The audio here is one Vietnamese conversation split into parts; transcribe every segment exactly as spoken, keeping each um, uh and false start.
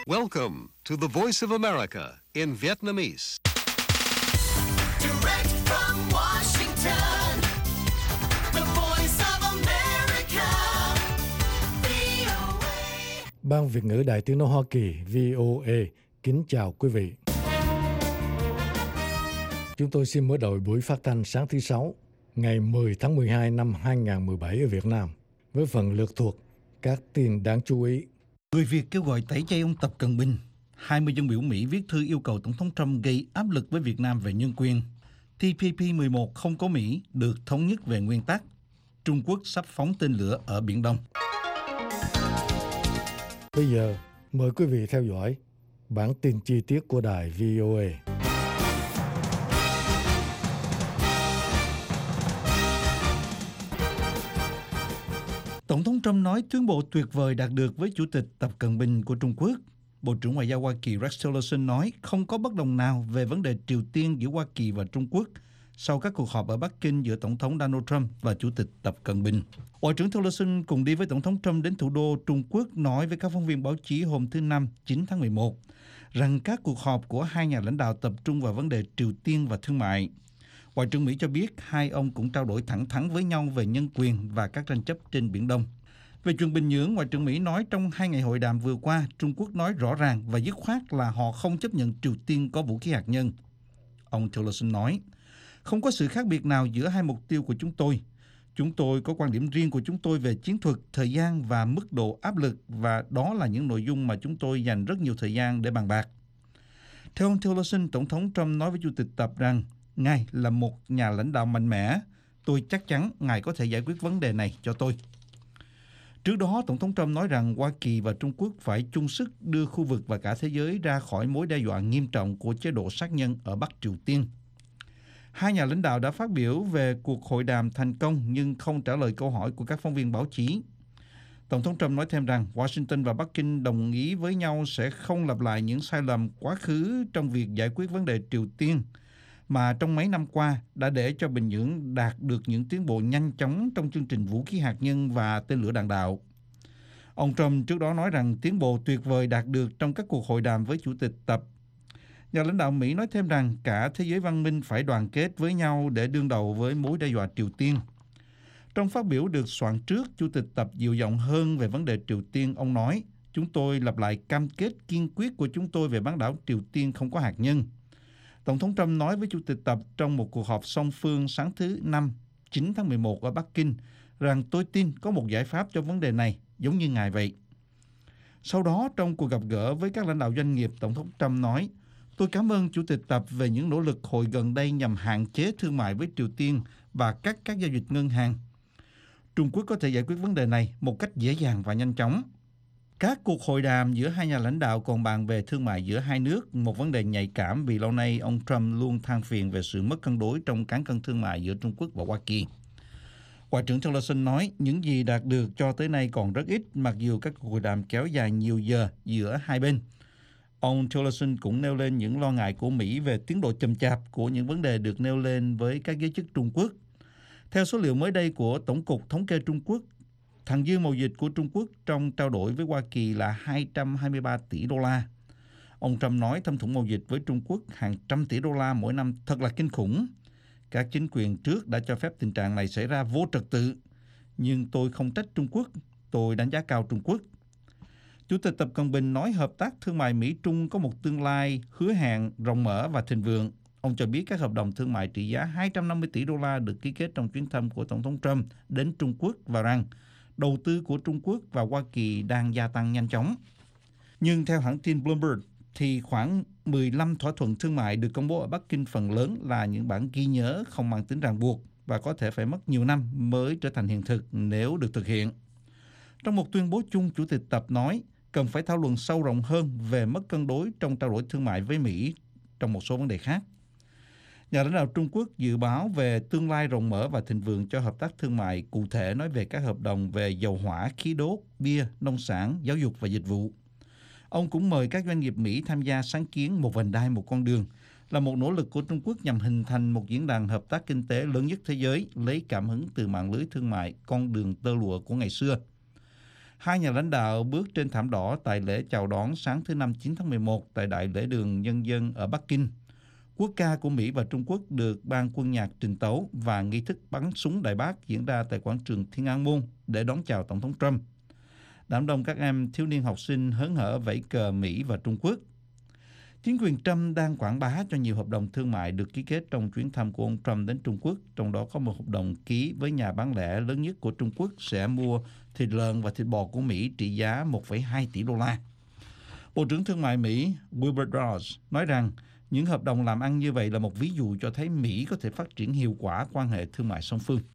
Welcome to the Voice of America in Vietnamese. Direct from Washington, the Voice of America, vê o a. Ban Việt ngữ Đài Tiếng nói Hoa Kỳ vê o a kính chào quý vị. Chúng tôi xin mở đầu buổi phát thanh sáng thứ Sáu, ngày mười tháng mười hai năm hai nghìn không trăm mười bảy ở Việt Nam, với phần lược thuộc các tin đáng chú ý. Người Việt kêu gọi tẩy chay ông Tập Cận Bình. hai mươi dân biểu Mỹ viết thư yêu cầu Tổng thống Trump gây áp lực với Việt Nam về nhân quyền. T P P mười một không có Mỹ được thống nhất về nguyên tắc. Trung Quốc sắp phóng tên lửa ở Biển Đông. Bây giờ, mời quý vị theo dõi bản tin chi tiết của đài vê o a. Tổng thống Trump nói tuyên bố tuyệt vời đạt được với Chủ tịch Tập Cận Bình của Trung Quốc. Bộ trưởng Ngoại giao Hoa Kỳ Rex Tillerson nói không có bất đồng nào về vấn đề Triều Tiên giữa Hoa Kỳ và Trung Quốc sau các cuộc họp ở Bắc Kinh giữa Tổng thống Donald Trump và Chủ tịch Tập Cận Bình. Ngoại trưởng Tillerson cùng đi với Tổng thống Trump đến thủ đô Trung Quốc nói với các phóng viên báo chí hôm thứ Năm chín tháng mười một rằng các cuộc họp của hai nhà lãnh đạo tập trung vào vấn đề Triều Tiên và thương mại. Ngoại trưởng Mỹ cho biết hai ông cũng trao đổi thẳng thắn với nhau về nhân quyền và các tranh chấp trên Biển Đông. Về chuyện Bình Nhưỡng, Ngoại trưởng Mỹ nói trong hai ngày hội đàm vừa qua, Trung Quốc nói rõ ràng và dứt khoát là họ không chấp nhận Triều Tiên có vũ khí hạt nhân. Ông Tillerson nói, không có sự khác biệt nào giữa hai mục tiêu của chúng tôi. Chúng tôi có quan điểm riêng của chúng tôi về chiến thuật, thời gian và mức độ áp lực, và đó là những nội dung mà chúng tôi dành rất nhiều thời gian để bàn bạc. Theo ông Tillerson, Tổng thống Trump nói với Chủ tịch Tập rằng, Ngài là một nhà lãnh đạo mạnh mẽ. Tôi chắc chắn Ngài có thể giải quyết vấn đề này cho tôi. Trước đó, Tổng thống Trump nói rằng Hoa Kỳ và Trung Quốc phải chung sức đưa khu vực và cả thế giới ra khỏi mối đe dọa nghiêm trọng của chế độ sát nhân ở Bắc Triều Tiên. Hai nhà lãnh đạo đã phát biểu về cuộc hội đàm thành công nhưng không trả lời câu hỏi của các phóng viên báo chí. Tổng thống Trump nói thêm rằng Washington và Bắc Kinh đồng ý với nhau sẽ không lặp lại những sai lầm quá khứ trong việc giải quyết vấn đề Triều Tiên, mà trong mấy năm qua đã để cho Bình Nhưỡng đạt được những tiến bộ nhanh chóng trong chương trình vũ khí hạt nhân và tên lửa đạn đạo. Ông Trump trước đó nói rằng tiến bộ tuyệt vời đạt được trong các cuộc hội đàm với Chủ tịch Tập. Nhà lãnh đạo Mỹ nói thêm rằng cả thế giới văn minh phải đoàn kết với nhau để đương đầu với mối đe dọa Triều Tiên. Trong phát biểu được soạn trước, Chủ tịch Tập dịu giọng hơn về vấn đề Triều Tiên. Ông nói, chúng tôi lặp lại cam kết kiên quyết của chúng tôi về bán đảo Triều Tiên không có hạt nhân. Tổng thống Trump nói với Chủ tịch Tập trong một cuộc họp song phương sáng thứ Năm, chín tháng mười một ở Bắc Kinh, rằng tôi tin có một giải pháp cho vấn đề này, giống như Ngài vậy. Sau đó, trong cuộc gặp gỡ với các lãnh đạo doanh nghiệp, Tổng thống Trump nói, tôi cảm ơn Chủ tịch Tập về những nỗ lực hồi gần đây nhằm hạn chế thương mại với Triều Tiên và cắt các giao dịch ngân hàng. Trung Quốc có thể giải quyết vấn đề này một cách dễ dàng và nhanh chóng. Các cuộc hội đàm giữa hai nhà lãnh đạo còn bàn về thương mại giữa hai nước, một vấn đề nhạy cảm vì lâu nay ông Trump luôn than phiền về sự mất cân đối trong cán cân thương mại giữa Trung Quốc và Hoa Kỳ. Ngoại trưởng Tillerson nói những gì đạt được cho tới nay còn rất ít, mặc dù các cuộc hội đàm kéo dài nhiều giờ giữa hai bên. Ông Tillerson cũng nêu lên những lo ngại của Mỹ về tiến độ chậm chạp của những vấn đề được nêu lên với các giới chức Trung Quốc. Theo số liệu mới đây của Tổng cục Thống kê Trung Quốc, thặng dư mậu dịch của Trung Quốc trong trao đổi với Hoa Kỳ là hai trăm hai mươi ba tỷ đô la. Ông Trump nói thâm thủng mậu dịch với Trung Quốc hàng trăm tỷ đô la mỗi năm thật là kinh khủng. Các chính quyền trước đã cho phép tình trạng này xảy ra vô trật tự. Nhưng tôi không trách Trung Quốc, tôi đánh giá cao Trung Quốc. Chủ tịch Tập Cận Bình nói hợp tác thương mại Mỹ-Trung có một tương lai hứa hẹn, rộng mở và thịnh vượng. Ông cho biết các hợp đồng thương mại trị giá hai trăm năm mươi tỷ đô la được ký kết trong chuyến thăm của Tổng thống Trump đến Trung Quốc và rằng đầu tư của Trung Quốc và Hoa Kỳ đang gia tăng nhanh chóng. Nhưng theo hãng tin Bloomberg, thì khoảng mười lăm thỏa thuận thương mại được công bố ở Bắc Kinh phần lớn là những bản ghi nhớ không mang tính ràng buộc và có thể phải mất nhiều năm mới trở thành hiện thực nếu được thực hiện. Trong một tuyên bố chung, Chủ tịch Tập nói cần phải thảo luận sâu rộng hơn về mất cân đối trong trao đổi thương mại với Mỹ trong một số vấn đề khác. Nhà lãnh đạo Trung Quốc dự báo về tương lai rộng mở và thịnh vượng cho hợp tác thương mại, cụ thể nói về các hợp đồng về dầu hỏa, khí đốt, bia, nông sản, giáo dục và dịch vụ. Ông cũng mời các doanh nghiệp Mỹ tham gia sáng kiến một vành đai một con đường, là một nỗ lực của Trung Quốc nhằm hình thành một diễn đàn hợp tác kinh tế lớn nhất thế giới, lấy cảm hứng từ mạng lưới thương mại con đường tơ lụa của ngày xưa. Hai nhà lãnh đạo bước trên thảm đỏ tại lễ chào đón sáng thứ Năm chín tháng mười một tại Đại lễ đường Nhân dân ở Bắc Kinh. Quốc ca của Mỹ và Trung Quốc được ban quân nhạc trình tấu và nghi thức bắn súng Đại Bác diễn ra tại quảng trường Thiên An Môn để đón chào Tổng thống Trump. Đám đông các em thiếu niên học sinh hớn hở vẫy cờ Mỹ và Trung Quốc. Chính quyền Trump đang quảng bá cho nhiều hợp đồng thương mại được ký kết trong chuyến thăm của ông Trump đến Trung Quốc, trong đó có một hợp đồng ký với nhà bán lẻ lớn nhất của Trung Quốc sẽ mua thịt lợn và thịt bò của Mỹ trị giá một phẩy hai tỷ đô la. Bộ trưởng Thương mại Mỹ Wilbur Ross nói rằng những hợp đồng làm ăn như vậy là một ví dụ cho thấy Mỹ có thể phát triển hiệu quả quan hệ thương mại song phương.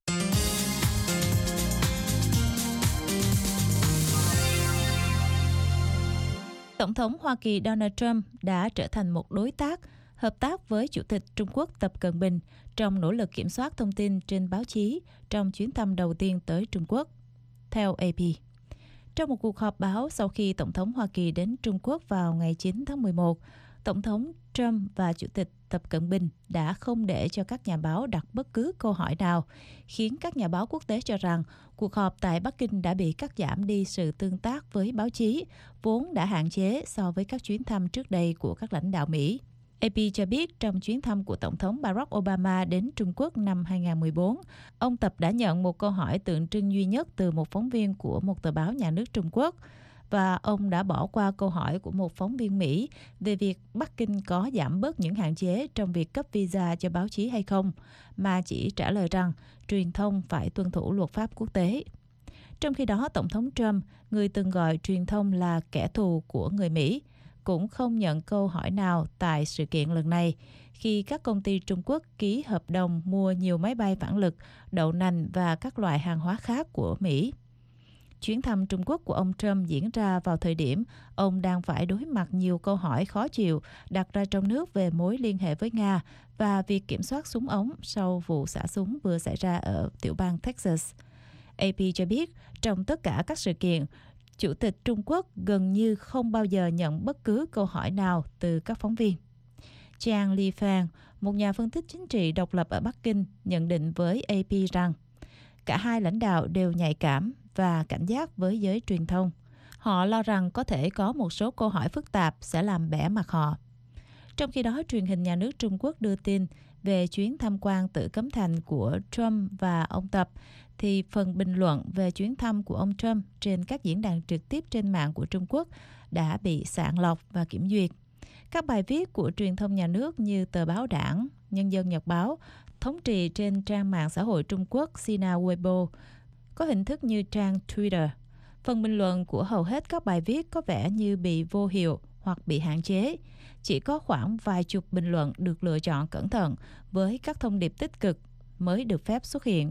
Tổng thống Hoa Kỳ Donald Trump đã trở thành một đối tác, hợp tác với Chủ tịch Trung Quốc Tập Cận Bình trong nỗ lực kiểm soát thông tin trên báo chí trong chuyến thăm đầu tiên tới Trung Quốc, theo a pê. Trong một cuộc họp báo sau khi Tổng thống Hoa Kỳ đến Trung Quốc vào ngày chín tháng mười một, Tổng thống Trump và Chủ tịch Tập Cận Bình đã không để cho các nhà báo đặt bất cứ câu hỏi nào, khiến các nhà báo quốc tế cho rằng cuộc họp tại Bắc Kinh đã bị cắt giảm đi sự tương tác với báo chí, vốn đã hạn chế so với các chuyến thăm trước đây của các lãnh đạo Mỹ. a pê cho biết trong chuyến thăm của Tổng thống Barack Obama đến Trung Quốc năm hai không một bốn, ông Tập đã nhận một câu hỏi tượng trưng duy nhất từ một phóng viên của một tờ báo nhà nước Trung Quốc, và ông đã bỏ qua câu hỏi của một phóng viên Mỹ về việc Bắc Kinh có giảm bớt những hạn chế trong việc cấp visa cho báo chí hay không, mà chỉ trả lời rằng truyền thông phải tuân thủ luật pháp quốc tế. Trong khi đó, Tổng thống Trump, người từng gọi truyền thông là kẻ thù của người Mỹ, cũng không nhận câu hỏi nào tại sự kiện lần này, khi các công ty Trung Quốc ký hợp đồng mua nhiều máy bay phản lực, đậu nành và các loại hàng hóa khác của Mỹ. Chuyến thăm Trung Quốc của ông Trump diễn ra vào thời điểm ông đang phải đối mặt nhiều câu hỏi khó chịu đặt ra trong nước về mối liên hệ với Nga và việc kiểm soát súng ống sau vụ xả súng vừa xảy ra ở tiểu bang Texas. a pê cho biết trong tất cả các sự kiện, Chủ tịch Trung Quốc gần như không bao giờ nhận bất cứ câu hỏi nào từ các phóng viên. Chang Lifan, một nhà phân tích chính trị độc lập ở Bắc Kinh, nhận định với a pê rằng cả hai lãnh đạo đều nhạy cảm và cảnh giác với giới truyền thông. Họ lo rằng có thể có một số câu hỏi phức tạp sẽ làm bẽ mặt họ. Trong khi đó, truyền hình nhà nước Trung Quốc đưa tin về chuyến tham quan Tử Cấm Thành của Trump và ông Tập, thì phần bình luận về chuyến thăm của ông Trump trên các diễn đàn trực tiếp trên mạng của Trung Quốc đã bị sàng lọc và kiểm duyệt. Các bài viết của truyền thông nhà nước như tờ báo Đảng, Nhân dân Nhật báo, thống trị trên trang mạng xã hội Trung Quốc Sina Weibo, có hình thức như trang Twitter. Phần bình luận của hầu hết các bài viết có vẻ như bị vô hiệu hoặc bị hạn chế. Chỉ có khoảng vài chục bình luận được lựa chọn cẩn thận với các thông điệp tích cực mới được phép xuất hiện.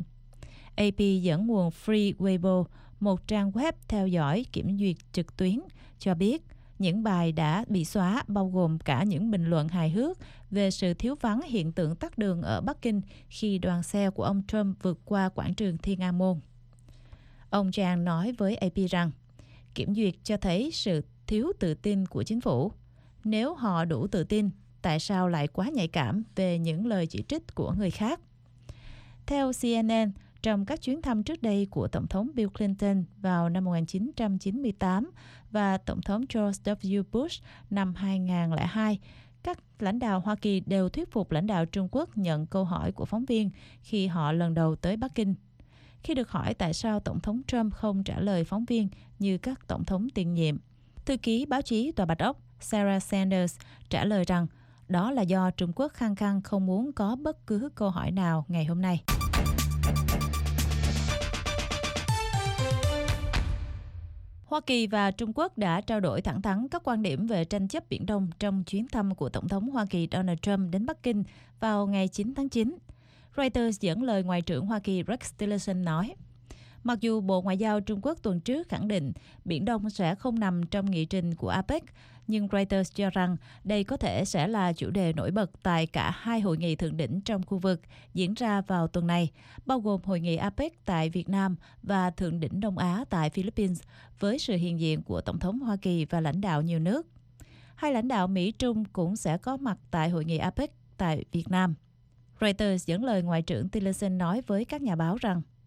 a pê dẫn nguồn Free Weibo, một trang web theo dõi kiểm duyệt trực tuyến, cho biết những bài đã bị xóa bao gồm cả những bình luận hài hước về sự thiếu vắng hiện tượng tắc đường ở Bắc Kinh khi đoàn xe của ông Trump vượt qua quảng trường Thiên An Môn. Ông Chang nói với a pê rằng kiểm duyệt cho thấy sự thiếu tự tin của chính phủ. Nếu họ đủ tự tin, tại sao lại quá nhạy cảm về những lời chỉ trích của người khác? Theo xê en en, trong các chuyến thăm trước đây của Tổng thống Bill Clinton vào năm một nghìn chín trăm chín mươi tám và Tổng thống George W. Bush năm hai không không hai, các lãnh đạo Hoa Kỳ đều thuyết phục lãnh đạo Trung Quốc nhận câu hỏi của phóng viên khi họ lần đầu tới Bắc Kinh. Khi được hỏi tại sao Tổng thống Trump không trả lời phóng viên như các tổng thống tiền nhiệm, thư ký báo chí Tòa Bạch Ốc Sarah Sanders trả lời rằng đó là do Trung Quốc khăng khăng không muốn có bất cứ câu hỏi nào ngày hôm nay. Hoa Kỳ và Trung Quốc đã trao đổi thẳng thắn các quan điểm về tranh chấp Biển Đông trong chuyến thăm của Tổng thống Hoa Kỳ Donald Trump đến Bắc Kinh vào ngày chín tháng chín. Reuters dẫn lời Ngoại trưởng Hoa Kỳ Rex Tillerson nói, mặc dù Bộ Ngoại giao Trung Quốc tuần trước khẳng định Biển Đông sẽ không nằm trong nghị trình của a pếc, nhưng Reuters cho rằng đây có thể sẽ là chủ đề nổi bật tại cả hai hội nghị thượng đỉnh trong khu vực diễn ra vào tuần này, bao gồm hội nghị a pếc tại Việt Nam và thượng đỉnh Đông Á tại Philippines, với sự hiện diện của Tổng thống Hoa Kỳ và lãnh đạo nhiều nước. Hai lãnh đạo Mỹ-Trung cũng sẽ có mặt tại hội nghị a pếc tại Việt Nam. Reuters dẫn lời Ngoại trưởng Tillerson nói với các nhà báo rằng,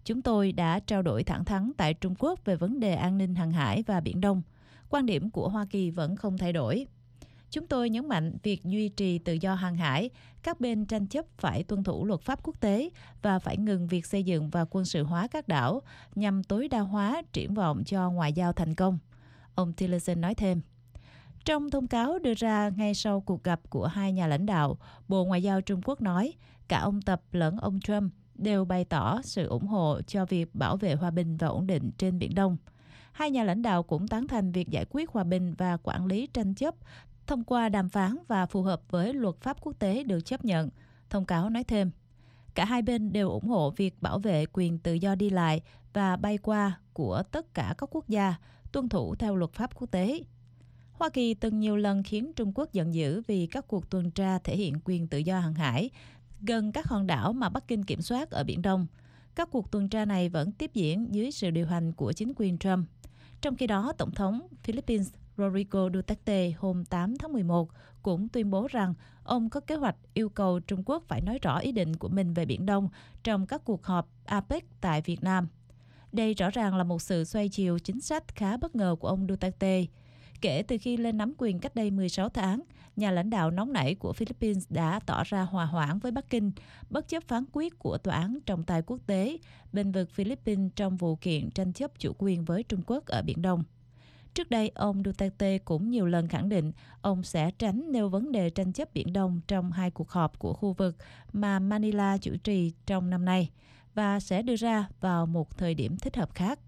Chúng tôi đã trao đổi thẳng thắn tại Trung Quốc về vấn đề an ninh hàng hải và Biển Đông. Quan điểm của Hoa Kỳ vẫn không thay đổi. Chúng tôi nhấn mạnh việc duy trì tự do hàng hải, các bên tranh chấp phải tuân thủ luật pháp quốc tế và phải ngừng việc xây dựng và quân sự hóa các đảo nhằm tối đa hóa triển vọng cho ngoại giao thành công. Ông Tillerson nói thêm. Trong thông cáo đưa ra ngay sau cuộc gặp của hai nhà lãnh đạo, Bộ Ngoại giao Trung Quốc nói cả ông Tập lẫn ông Trump đều bày tỏ sự ủng hộ cho việc bảo vệ hòa bình và ổn định trên Biển Đông. Hai nhà lãnh đạo cũng tán thành việc giải quyết hòa bình và quản lý tranh chấp thông qua đàm phán và phù hợp với luật pháp quốc tế được chấp nhận. Thông cáo nói thêm, cả hai bên đều ủng hộ việc bảo vệ quyền tự do đi lại và bay qua của tất cả các quốc gia, tuân thủ theo luật pháp quốc tế. Hoa Kỳ từng nhiều lần khiến Trung Quốc giận dữ vì các cuộc tuần tra thể hiện quyền tự do hàng hải gần các hòn đảo mà Bắc Kinh kiểm soát ở Biển Đông. Các cuộc tuần tra này vẫn tiếp diễn dưới sự điều hành của chính quyền Trump. Trong khi đó, Tổng thống Philippines Rodrigo Duterte hôm tám tháng mười một cũng tuyên bố rằng ông có kế hoạch yêu cầu Trung Quốc phải nói rõ ý định của mình về Biển Đông trong các cuộc họp a pếc tại Việt Nam. Đây rõ ràng là một sự xoay chiều chính sách khá bất ngờ của ông Duterte. Kể từ khi lên nắm quyền cách đây mười sáu tháng, nhà lãnh đạo nóng nảy của Philippines đã tỏ ra hòa hoãn với Bắc Kinh, bất chấp phán quyết của Tòa án trọng tài quốc tế bênh vực Philippines trong vụ kiện tranh chấp chủ quyền với Trung Quốc ở Biển Đông. Trước đây, ông Duterte cũng nhiều lần khẳng định ông sẽ tránh nêu vấn đề tranh chấp Biển Đông trong hai cuộc họp của khu vực mà Manila chủ trì trong năm nay và sẽ đưa ra vào một thời điểm thích hợp khác.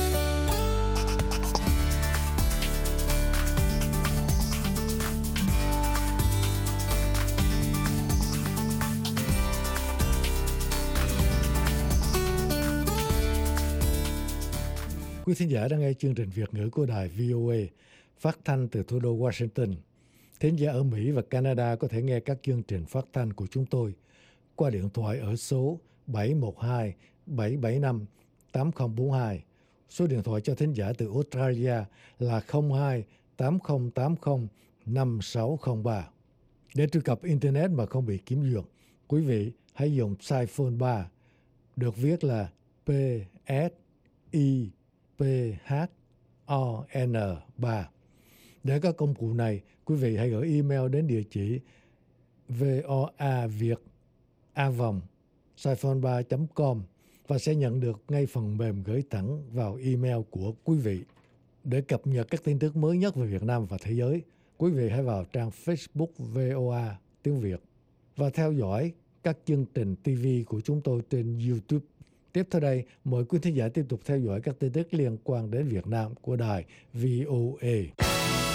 Quý thính giả đang nghe chương trình Việt ngữ của đài vê o a phát thanh từ thủ đô Washington. Thính giả ở Mỹ và Canada có thể nghe các chương trình phát thanh của chúng tôi qua điện thoại ở số bảy một hai bảy bảy năm tám không bốn hai. Số điện thoại cho thính giả từ Australia là không hai tám không tám không năm sáu không ba. Để truy cập Internet mà không bị kiểm duyệt, quý vị hãy dùng Psiphone ba, được viết là P S I P H O N ba. Để các công cụ này, quý vị hãy gửi email đến địa chỉ voaviet a vòng psiphone ba chấm com và sẽ nhận được ngay phần mềm gửi thẳng vào email của quý vị. Để cập nhật các tin tức mới nhất về Việt Nam và thế giới, quý vị hãy vào trang Facebook vê o a tiếng Việt và theo dõi các chương trình ti vi của chúng tôi trên YouTube. Tiếp theo đây, mời quý thính giả tiếp tục theo dõi các tin tức liên quan đến Việt Nam của đài vê o a.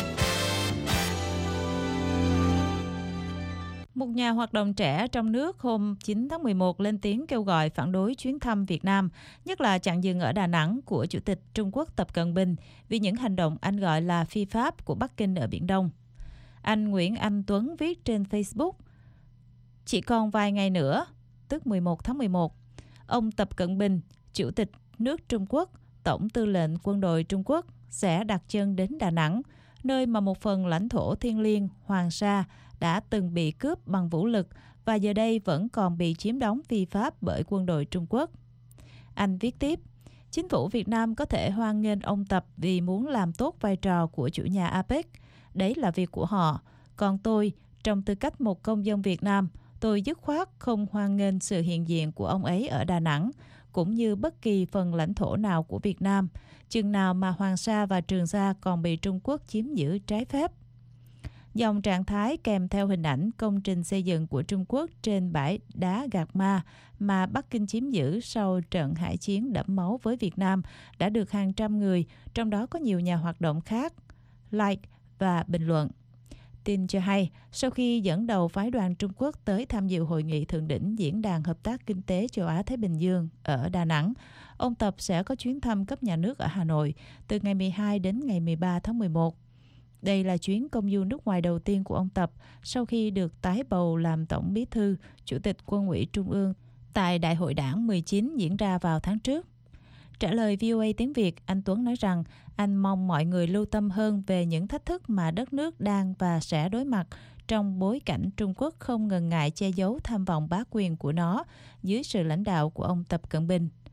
Một nhà hoạt động trẻ trong nước hôm chín tháng mười một lên tiếng kêu gọi phản đối chuyến thăm Việt Nam, nhất là chặng dừng ở Đà Nẵng của Chủ tịch Trung Quốc Tập Cận Bình vì những hành động anh gọi là phi pháp của Bắc Kinh ở Biển Đông. Anh Nguyễn Anh Tuấn viết trên Facebook, chỉ còn vài ngày nữa, tức mười một tháng mười một, ông Tập Cận Bình, Chủ tịch nước Trung Quốc, Tổng tư lệnh quân đội Trung Quốc sẽ đặt chân đến Đà Nẵng, nơi mà một phần lãnh thổ thiêng liêng Hoàng Sa đã từng bị cướp bằng vũ lực và giờ đây vẫn còn bị chiếm đóng phi pháp bởi quân đội Trung Quốc. Anh viết tiếp, chính phủ Việt Nam có thể hoan nghênh ông Tập vì muốn làm tốt vai trò của chủ nhà a pếc. Đấy là việc của họ. Còn tôi, trong tư cách một công dân Việt Nam, tôi dứt khoát không hoan nghênh sự hiện diện của ông ấy ở Đà Nẵng, cũng như bất kỳ phần lãnh thổ nào của Việt Nam, chừng nào mà Hoàng Sa và Trường Sa còn bị Trung Quốc chiếm giữ trái phép. Dòng trạng thái kèm theo hình ảnh công trình xây dựng của Trung Quốc trên bãi đá Gạc Ma mà Bắc Kinh chiếm giữ sau trận hải chiến đẫm máu với Việt Nam đã được hàng trăm người, trong đó có nhiều nhà hoạt động khác, like và bình luận. Tin cho hay, sau khi dẫn đầu phái đoàn Trung Quốc tới tham dự hội nghị thượng đỉnh Diễn đàn Hợp tác Kinh tế Châu Á-Thái Bình Dương ở Đà Nẵng, ông Tập sẽ có chuyến thăm cấp nhà nước ở Hà Nội từ ngày mười hai đến ngày mười ba tháng mười một. Đây là chuyến công du nước ngoài đầu tiên của ông Tập sau khi được tái bầu làm Tổng Bí thư, Chủ tịch Quân ủy Trung ương tại Đại hội Đảng mười chín diễn ra vào tháng trước. Trả lời vê o a tiếng Việt, anh Tuấn nói rằng anh mong mọi người lưu tâm hơn về những thách thức mà đất nước đang và sẽ đối mặt trong bối cảnh Trung Quốc không ngần ngại che giấu tham vọng bá quyền của nó dưới sự lãnh đạo của ông Tập Cận Bình.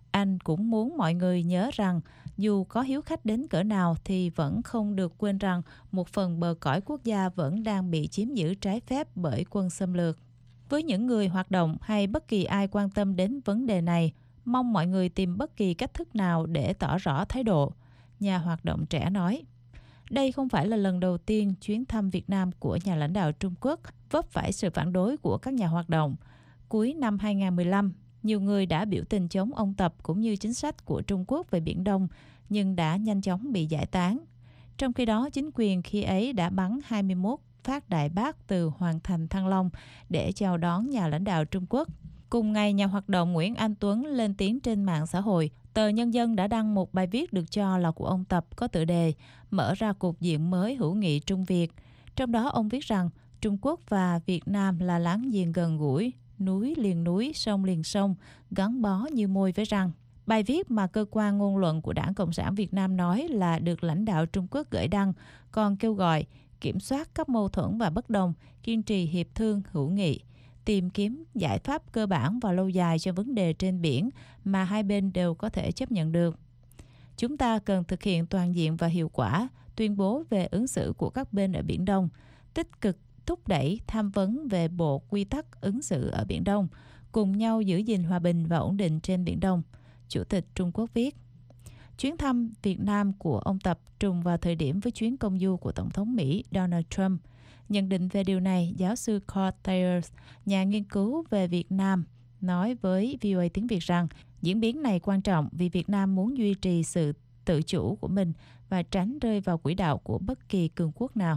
Anh cũng muốn mọi người nhớ rằng dù có hiếu khách đến cỡ nào thì vẫn không được quên rằng một phần bờ cõi quốc gia vẫn đang bị chiếm giữ trái phép bởi quân xâm lược. Với những người hoạt động hay bất kỳ ai quan tâm đến vấn đề này, mong mọi người tìm bất kỳ cách thức nào để tỏ rõ thái độ, nhà hoạt động trẻ nói. Đây không phải là lần đầu tiên chuyến thăm Việt Nam của nhà lãnh đạo Trung Quốc vấp phải sự phản đối của các nhà hoạt động. Cuối năm hai không một lăm, nhiều người đã biểu tình chống ông Tập cũng như chính sách của Trung Quốc về Biển Đông, nhưng đã nhanh chóng bị giải tán. Trong khi đó, chính quyền khi ấy đã bắn hai mươi mốt phát đại bác từ Hoàng thành Thăng Long để chào đón nhà lãnh đạo Trung Quốc. Cùng ngày, nhà hoạt động Nguyễn Anh Tuấn lên tiếng trên mạng xã hội. Tờ Nhân dân đã đăng một bài viết được cho là của ông Tập có tựa đề Mở ra cục diện mới hữu nghị Trung Việt. Trong đó ông viết rằng Trung Quốc và Việt Nam là láng giềng gần gũi, núi liền núi, sông liền sông, gắn bó như môi với răng. Bài viết mà cơ quan ngôn luận của Đảng Cộng sản Việt Nam nói là được lãnh đạo Trung Quốc gửi đăng, còn kêu gọi kiểm soát các mâu thuẫn và bất đồng, kiên trì hiệp thương hữu nghị, tìm kiếm giải pháp cơ bản và lâu dài cho vấn đề trên biển mà hai bên đều có thể chấp nhận được. Chúng ta cần thực hiện toàn diện và hiệu quả tuyên bố về ứng xử của các bên ở Biển Đông, tích cực thúc đẩy tham vấn về bộ quy tắc ứng xử ở Biển Đông, cùng nhau giữ gìn hòa bình và ổn định trên Biển Đông, Chủ tịch Trung Quốc viết. Chuyến thăm Việt Nam của ông Tập trùng vào thời điểm với chuyến công du của Tổng thống Mỹ Donald Trump. Nhận định về điều này, giáo sư Cord Tayers, nhà nghiên cứu về Việt Nam, nói với vê o a tiếng Việt rằng diễn biến này quan trọng vì Việt Nam muốn duy trì sự tự chủ của mình và tránh rơi vào quỹ đạo của bất kỳ cường quốc nào.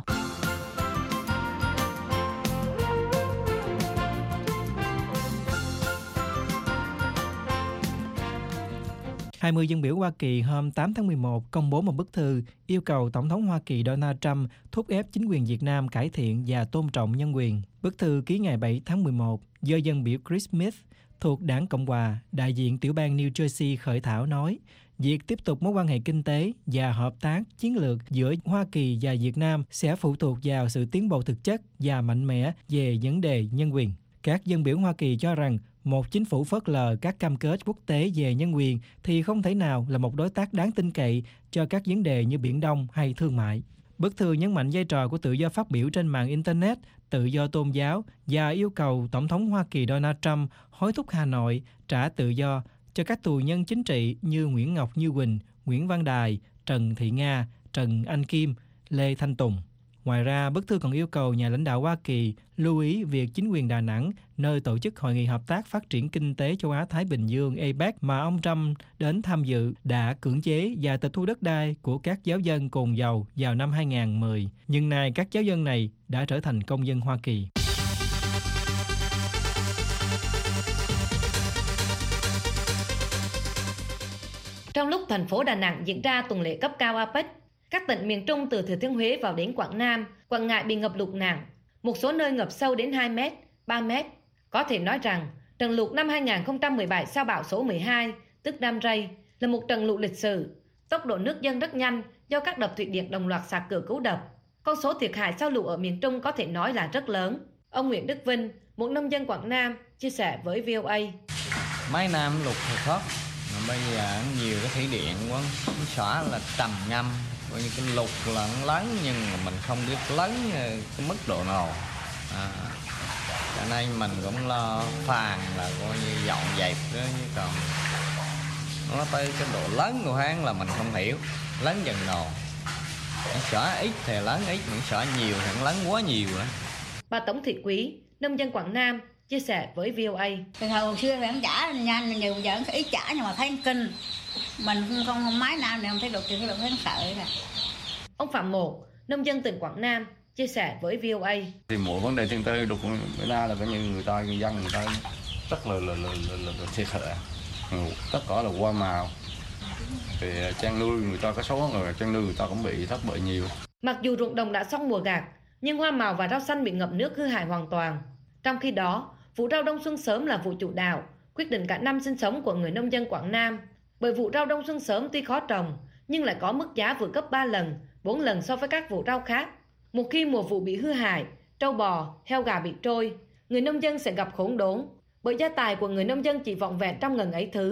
hai mươi dân biểu Hoa Kỳ hôm tám tháng mười một công bố một bức thư yêu cầu Tổng thống Hoa Kỳ Donald Trump thúc ép chính quyền Việt Nam cải thiện và tôn trọng nhân quyền. Bức thư ký ngày bảy tháng mười một do dân biểu Chris Smith thuộc Đảng Cộng hòa, đại diện tiểu bang New Jersey khởi thảo nói, việc tiếp tục mối quan hệ kinh tế và hợp tác chiến lược giữa Hoa Kỳ và Việt Nam sẽ phụ thuộc vào sự tiến bộ thực chất và mạnh mẽ về vấn đề nhân quyền. Các dân biểu Hoa Kỳ cho rằng một chính phủ phớt lờ các cam kết quốc tế về nhân quyền thì không thể nào là một đối tác đáng tin cậy cho các vấn đề như Biển Đông hay thương mại. Bức thư nhấn mạnh vai trò của tự do phát biểu trên mạng Internet, tự do tôn giáo và yêu cầu Tổng thống Hoa Kỳ Donald Trump hối thúc Hà Nội trả tự do cho các tù nhân chính trị như Nguyễn Ngọc Như Quỳnh, Nguyễn Văn Đài, Trần Thị Nga, Trần Anh Kim, Lê Thanh Tùng. Ngoài ra, bức thư còn yêu cầu nhà lãnh đạo Hoa Kỳ lưu ý việc chính quyền Đà Nẵng, nơi tổ chức Hội nghị Hợp tác Phát triển Kinh tế Châu Á-Thái Bình Dương a pếch mà ông Trump đến tham dự, đã cưỡng chế và tịch thu đất đai của các giáo dân cồn dầu vào năm hai không một không. Nhưng nay các giáo dân này đã trở thành công dân Hoa Kỳ. Trong lúc thành phố Đà Nẵng diễn ra tuần lễ cấp cao a pếch, các tỉnh miền Trung từ Thừa Thiên Huế vào đến Quảng Nam, Quảng Ngãi bị ngập lụt nặng, một số nơi ngập sâu đến hai mét, ba mét. Có thể nói rằng, trận lụt năm hai không một bảy sau bão số mười hai, tức Đam Ray, là một trận lụt lịch sử. Tốc độ nước dâng rất nhanh do các đập thủy điện đồng loạt xả cửa cứu đập. Con số thiệt hại sau lụt ở miền Trung có thể nói là rất lớn. Ông Nguyễn Đức Vinh, một nông dân Quảng Nam, chia sẻ với vê o a. Mấy năm lụt thì khóc, mà bây giờ nhiều cái thủy điện quá, nó xả là trầm ngâm. Coi như cái lụt là nó lớn nhưng mà mình không biết lớn cái mức độ nào. À, cho nên mình cũng lo phàn là coi như dọn dẹp đó, chứ còn nó tới cái độ lớn của hắn là mình không hiểu. Lớn dần nào. Nó xả ít thì lớn ít, nhưng xả nhiều thì nó lớn quá nhiều nữa. Bà Tống Thị Quý, nông dân Quảng Nam, chia sẻ với vê o a. Từ hồi xưa thì không trả nhanh, nhiều giờ nó ít trả nhưng mà thấy kinh. Mình không không máy nào này không thấy được thì cái được thấy sợ nè. Ông Phạm Một, nông dân tỉnh Quảng Nam, chia sẻ với vê o a. Thì mỗi vấn đề thiên tai đục bữa nay là cái như người ta người dân người ta rất là là là là, là, là thiệt hại. Tất cả là hoa màu. Thì chăn nuôi người ta có số người chăn nuôi người ta cũng bị thất bại nhiều. Mặc dù ruộng đồng đã xong mùa gặt, nhưng hoa màu và rau xanh bị ngập nước hư hại hoàn toàn. Trong khi đó, vụ rau đông xuân sớm là vụ chủ đạo, quyết định cả năm sinh sống của người nông dân Quảng Nam. Bởi vụ rau đông xuân sớm tuy khó trồng, nhưng lại có mức giá vượt gấp ba lần, bốn lần so với các vụ rau khác. Một khi mùa vụ bị hư hại, trâu bò, heo gà bị trôi, người nông dân sẽ gặp khốn đốn, bởi gia tài của người nông dân chỉ vỏn vẹn trong ngần ấy thứ.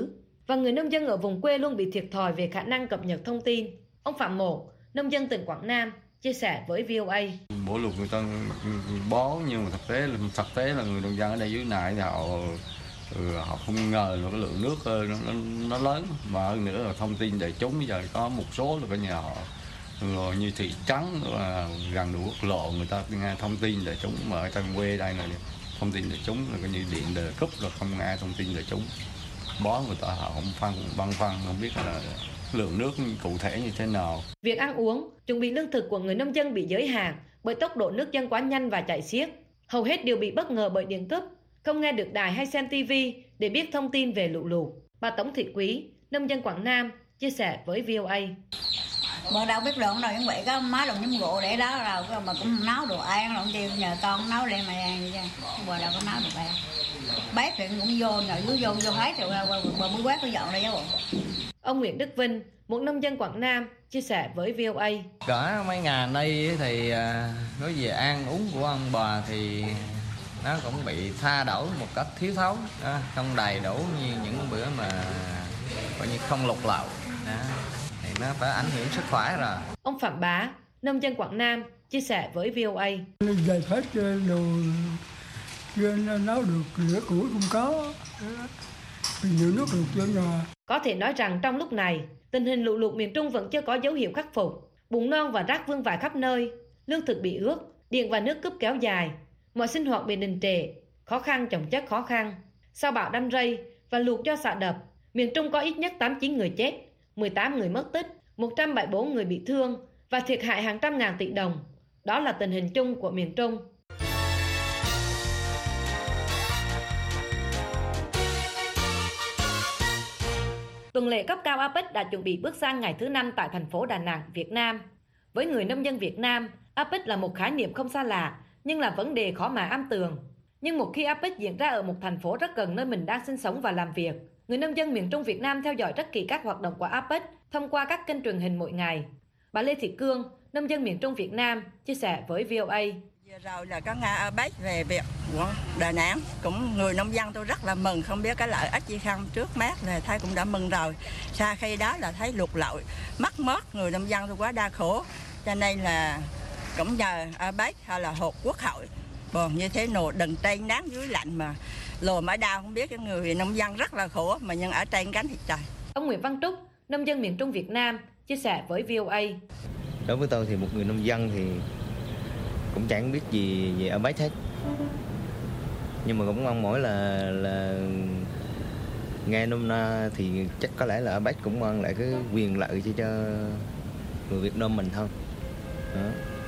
và người nông dân ở vùng quê luôn bị thiệt thòi về khả năng cập nhật thông tin. Ông Phạm Mộ, nông dân tỉnh Quảng Nam, chia sẻ với vê o a. Mỗi lúc người ta bó nhưng mà thực tế là thực tế là người nông dân ở đây dưới này thì họ ừ, họ không ngờ là cái lượng nước nó, nó, nó lớn, mà hơn nữa là thông tin đại chúng bây giờ có một số là cái nhà họ rồi như thị trấn là gần đủ quốc lộ người ta nghe thông tin đại chúng, mà ở trong quê đây này thông tin đại chúng là coi như điện đề cúp là không nghe thông tin đại chúng, bó người ta họ không phân băn khoăn không biết là lượng nước cụ thể như thế nào. Việc ăn uống, chuẩn bị lương thực của người nông dân bị giới hạn bởi tốc độ nước dâng quá nhanh và chảy xiết. Hầu hết đều bị bất ngờ bởi điện cúp, không nghe được đài hay xem ti vi để biết thông tin về lũ lụt. Bà Tống Thị Quý, nông dân Quảng Nam, chia sẻ với vê o a. Bọn đâu biết lượng rồi, những vậy có má đồng nhúng gỗ để đó rồi mà cũng nấu đồ ăn rồi, chiều nhờ con nấu lên mà ăn vậy chứ. Bọn đâu có nấu được ăn. Bếp thì cũng vô, rồi dưới vô vô hết rồi, bà mới quét cái dọn đây chứ bộ. Ông Nguyễn Đức Vinh, một nông dân Quảng Nam, chia sẻ với vê o a. Cỡ mấy ngày nay thì nói về ăn uống của ông bà thì nó cũng bị tha đổi một cách thiếu thốn, không đầy đủ như những bữa mà coi như không lục lậu, thì nó phải ảnh hưởng sức khỏe rồi. Ông Phạm Bá, nông dân Quảng Nam, chia sẻ với vê o a. Giải phép đồ chưa nấu được, lửa củi không có, nhiều nước được chưa nhà. Có thể nói rằng trong lúc này, tình hình lũ lụt miền Trung vẫn chưa có dấu hiệu khắc phục. Bùn non và rác vương vãi khắp nơi, lương thực bị ướt, điện và nước cúp kéo dài, mọi sinh hoạt bị đình trệ, khó khăn chồng chất khó khăn. Sau bão đâm rây và lụt do xả đập, miền Trung có ít nhất tám mươi chín người chết, mười tám người mất tích, một trăm bảy mươi bốn người bị thương và thiệt hại hàng trăm ngàn tỷ đồng. Đó là tình hình chung của miền Trung. Tuần lễ cấp cao a pếch đã chuẩn bị bước sang ngày thứ năm tại thành phố Đà Nẵng, Việt Nam. Với người nông dân Việt Nam, a pếch là một khái niệm không xa lạ, nhưng là vấn đề khó mà am tường. Nhưng một khi a pếch diễn ra ở một thành phố rất gần nơi mình đang sinh sống và làm việc, người nông dân miền Trung Việt Nam theo dõi rất kỹ các hoạt động của a pếch thông qua các kênh truyền hình mỗi ngày. Bà Lê Thị Cương, nông dân miền Trung Việt Nam, chia sẻ với vê o a. Vừa rồi là có Nga a pếch về việc của Đà Nẵng, cũng người nông dân tôi rất là mừng, không biết cái lợi ích gì không, trước mắt là thấy cũng đã mừng rồi. Sau khi đó là thấy lụt lội, mất mát, người nông dân tôi quá đau khổ, cho nên là cũng nhờ a pếch hay là Hội Quốc hội, còn như thế nổ đừng trên nắng dưới lạnh mà lồ mãi đau, không biết cái người nông dân rất là khổ mà nhưng ở trên cánh thịt trời. Ông Nguyễn Văn Trúc, nông dân miền Trung Việt Nam, chia sẻ với vê o a. Đối với tôi thì một người nông dân thì cũng chẳng biết gì về a pếch hết, nhưng mà cũng mong mỏi là là nghe nôm na thì chắc có lẽ là a pếch cũng mang lại cái quyền lợi cho cho người Việt Nam mình thôi. Đó.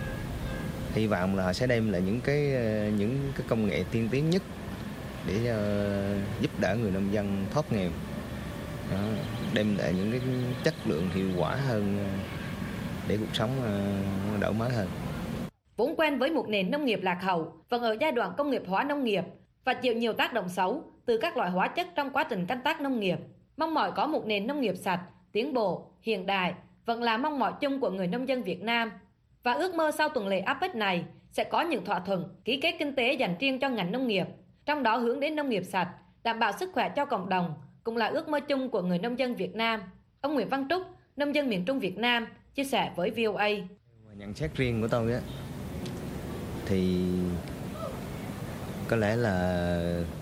Hy vọng là họ sẽ đem lại những cái những cái công nghệ tiên tiến nhất để uh, giúp đỡ người nông dân thoát nghèo. Đó. Đem lại những cái chất lượng hiệu quả hơn để cuộc sống uh, đổi mới hơn. Vốn quen với một nền nông nghiệp lạc hậu, vẫn ở giai đoạn công nghiệp hóa nông nghiệp và chịu nhiều tác động xấu từ các loại hóa chất trong quá trình canh tác nông nghiệp. Mong mỏi có một nền nông nghiệp sạch, tiến bộ, hiện đại vẫn là mong mỏi chung của người nông dân Việt Nam. Và ước mơ sau tuần lễ a pếch này sẽ có những thỏa thuận, ký kết kinh tế dành riêng cho ngành nông nghiệp, trong đó hướng đến nông nghiệp sạch, đảm bảo sức khỏe cho cộng đồng, cũng là ước mơ chung của người nông dân Việt Nam. Ông Nguyễn Văn Trúc, nông dân miền Trung Việt Nam, chia sẻ với vê o a. Nhận xét riêng của tôi á, thì có lẽ là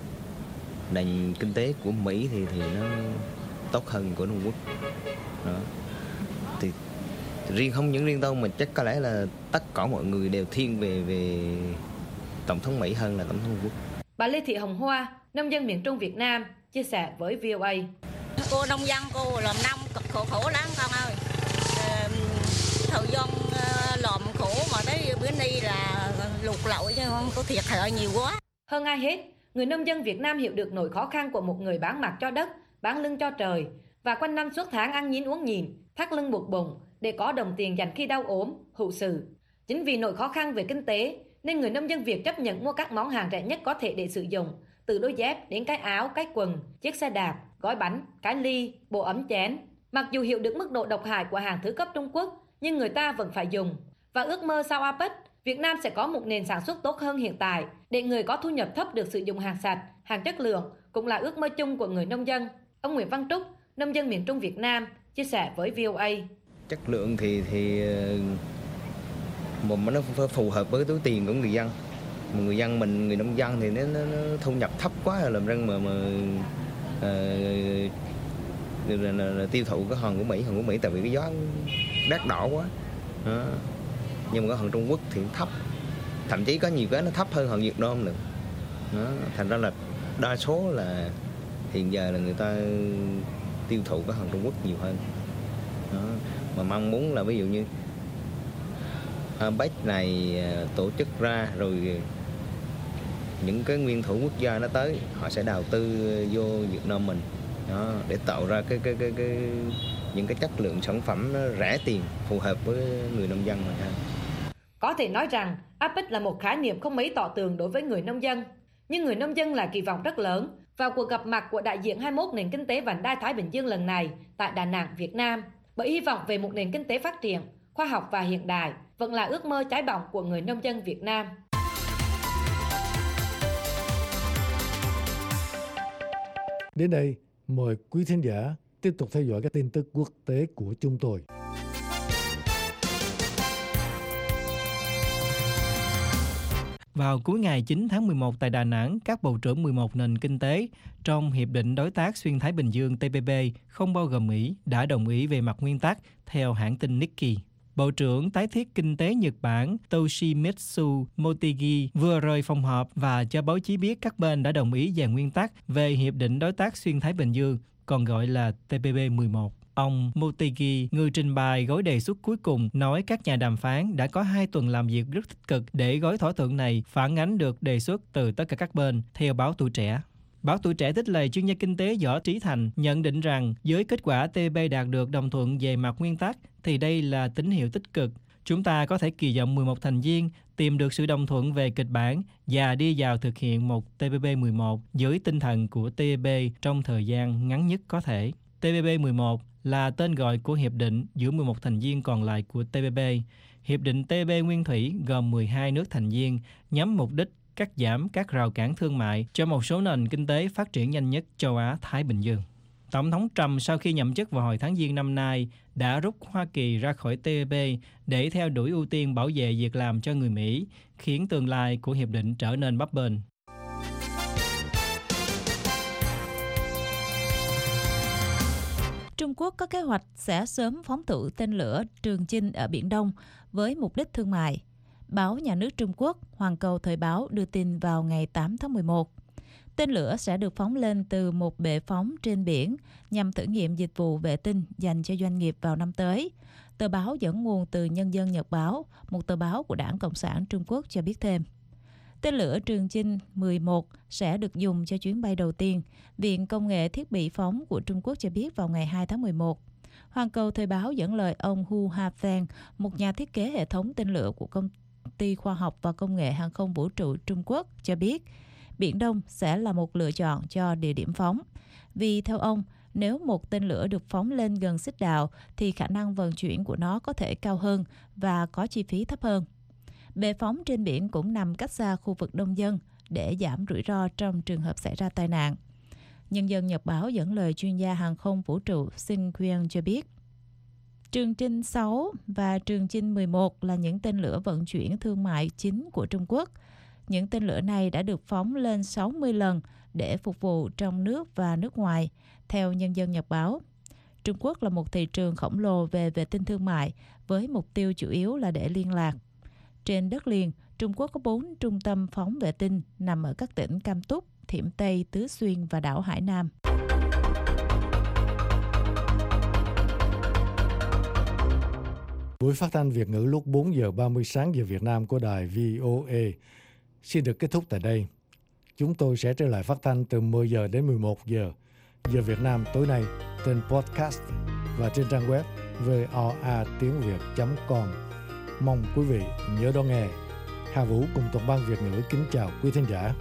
nền kinh tế của Mỹ thì thì nó tốt hơn của Trung Quốc. Đó. Thì riêng không những riêng tôi mà chắc có lẽ là tất cả mọi người đều thiên về về tổng thống Mỹ hơn là tổng thống Trung Quốc. Bà Lê Thị Hồng Hoa, nông dân miền Trung Việt Nam, chia sẻ với vê o a. Cô nông dân, cô làm nông cực khổ khổ lắm con ơi. Ờ, thời gian làm khổ mà tới bữa nay là lụt lội chứ không có thiệt hại nhiều quá. Hơn ai hết, người nông dân Việt Nam hiểu được nỗi khó khăn của một người bán mặt cho đất, bán lưng cho trời và quanh năm suốt tháng ăn nhín uống nhịn, thắt lưng buộc bụng để có đồng tiền dành khi đau ốm, hữu sự. Chính vì nỗi khó khăn về kinh tế nên người nông dân Việt chấp nhận mua các món hàng rẻ nhất có thể để sử dụng, từ đôi dép đến cái áo, cái quần, chiếc xe đạp, gói bánh, cái ly, bộ ấm chén. Mặc dù hiểu được mức độ độc hại của hàng thứ cấp Trung Quốc, nhưng người ta vẫn phải dùng. Và ước mơ sau a pếch, Việt Nam sẽ có một nền sản xuất tốt hơn hiện tại để người có thu nhập thấp được sử dụng hàng sạch, hàng chất lượng, cũng là ước mơ chung của người nông dân. Ông Nguyễn Văn Trúc, nông dân miền Trung Việt Nam, chia sẻ với vê o a. Chất lượng thì thì một nó phù hợp với túi tiền của người dân. Mà người dân mình, người nông dân thì nó, nó, nó thu nhập thấp quá làm răng mà mà uh, là, là, là tiêu thụ cái hàng của Mỹ, hàng của Mỹ tại vì cái giá đắt đỏ quá. Đó. Nhưng mà cái hàng Trung Quốc thì thấp, thậm chí có nhiều cái nó thấp hơn hàng Việt Nam nữa. Đó. Thành ra là đa số là hiện giờ là người ta tiêu thụ cái hàng Trung Quốc nhiều hơn. Đó. Mà mong muốn là ví dụ như a pếch này tổ chức ra rồi những cái nguyên thủ quốc gia nó tới, họ sẽ đầu tư vô Việt Nam mình. Đó, để tạo ra cái cái cái cái những cái chất lượng sản phẩm nó rẻ tiền, phù hợp với người nông dân mà thôi. Có thể nói rằng a pếch là một khái niệm không mấy tỏ tường đối với người nông dân, nhưng người nông dân là kỳ vọng rất lớn vào cuộc gặp mặt của đại diện hai mươi mốt nền kinh tế vành đai Thái Bình Dương lần này tại Đà Nẵng, Việt Nam, bởi hy vọng về một nền kinh tế phát triển, khoa học và hiện đại vẫn là ước mơ cháy bỏng của người nông dân Việt Nam. Đến đây, mời quý thính giả tiếp tục theo dõi các tin tức quốc tế của chúng tôi. Vào cuối ngày chín tháng mười một tại Đà Nẵng, các bộ trưởng mười một nền kinh tế trong Hiệp định Đối tác Xuyên Thái Bình Dương T P P không bao gồm Mỹ đã đồng ý về mặt nguyên tắc, theo hãng tin Nikkei. Bộ trưởng Tái thiết Kinh tế Nhật Bản Toshimitsu Motegi vừa rời phòng họp và cho báo chí biết các bên đã đồng ý về nguyên tắc về Hiệp định Đối tác Xuyên Thái Bình Dương, còn gọi là T P P mười một. Ông Motegi, người trình bày gói đề xuất cuối cùng, nói các nhà đàm phán đã có hai tuần làm việc rất tích cực để gói thỏa thuận này phản ánh được đề xuất từ tất cả các bên, theo báo Tuổi Trẻ. Báo Tuổi Trẻ trích lời chuyên gia kinh tế Võ Trí Thành nhận định rằng với kết quả T P P đạt được đồng thuận về mặt nguyên tắc thì đây là tín hiệu tích cực. Chúng ta có thể kỳ vọng mười một thành viên tìm được sự đồng thuận về kịch bản và đi vào thực hiện một T P P mười một với tinh thần của T P P trong thời gian ngắn nhất có thể. T P P mười một là tên gọi của hiệp định giữa mười một thành viên còn lại của T P P. Hiệp định T P P nguyên thủy gồm mười hai nước thành viên nhắm mục đích cắt giảm các rào cản thương mại cho một số nền kinh tế phát triển nhanh nhất châu Á-Thái Bình Dương. Tổng thống Trump sau khi nhậm chức vào hồi tháng Giêng năm nay đã rút Hoa Kỳ ra khỏi T P P để theo đuổi ưu tiên bảo vệ việc làm cho người Mỹ, khiến tương lai của hiệp định trở nên bấp bênh. Trung Quốc có kế hoạch sẽ sớm phóng thử tên lửa Trường Chinh ở Biển Đông với mục đích thương mại. Báo Nhà nước Trung Quốc Hoàn Cầu Thời báo đưa tin vào ngày tám tháng mười một. Tên lửa sẽ được phóng lên từ một bệ phóng trên biển nhằm thử nghiệm dịch vụ vệ tinh dành cho doanh nghiệp vào năm tới. Tờ báo dẫn nguồn từ Nhân dân Nhật báo, một tờ báo của Đảng Cộng sản Trung Quốc cho biết thêm. Tên lửa Trường Chinh mười một sẽ được dùng cho chuyến bay đầu tiên, Viện Công nghệ Thiết bị Phóng của Trung Quốc cho biết vào ngày hai tháng mười một. Hoàn Cầu Thời báo dẫn lời ông Hu Hafeng, một nhà thiết kế hệ thống tên lửa của Công ty Khoa học và Công nghệ Hàng không Vũ trụ Trung Quốc cho biết, Biển Đông sẽ là một lựa chọn cho địa điểm phóng. Vì theo ông, nếu một tên lửa được phóng lên gần xích đạo thì khả năng vận chuyển của nó có thể cao hơn và có chi phí thấp hơn. Bệ phóng trên biển cũng nằm cách xa khu vực đông dân để giảm rủi ro trong trường hợp xảy ra tai nạn. Nhân dân Nhật báo dẫn lời chuyên gia hàng không vũ trụ Shin Kyung cho biết, Trường Chinh sáu và Trường Chinh mười một là những tên lửa vận chuyển thương mại chính của Trung Quốc. Những tên lửa này đã được phóng lên sáu mươi lần để phục vụ trong nước và nước ngoài, theo Nhân dân Nhật báo. Trung Quốc là một thị trường khổng lồ về vệ tinh thương mại với mục tiêu chủ yếu là để liên lạc. Trên đất liền, Trung Quốc có bốn trung tâm phóng vệ tinh nằm ở các tỉnh Cam Túc, Thiểm Tây, Tứ Xuyên và đảo Hải Nam. Buổi phát thanh Việt ngữ lúc bốn giờ ba mươi sáng giờ Việt Nam của đài vê o a xin được kết thúc tại đây. Chúng tôi sẽ trở lại phát thanh từ mười giờ đến mười một giờ giờ Việt Nam tối nay trên podcast và trên trang web v o a tiếng việt chấm com. Mong quý vị nhớ đón nghe. Hà Vũ cùng toàn ban Việt ngữ kính chào quý thính giả.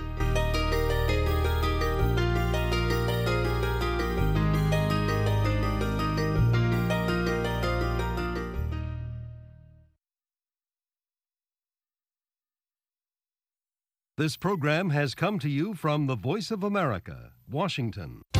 This program has come to you from the Voice of America, Washington.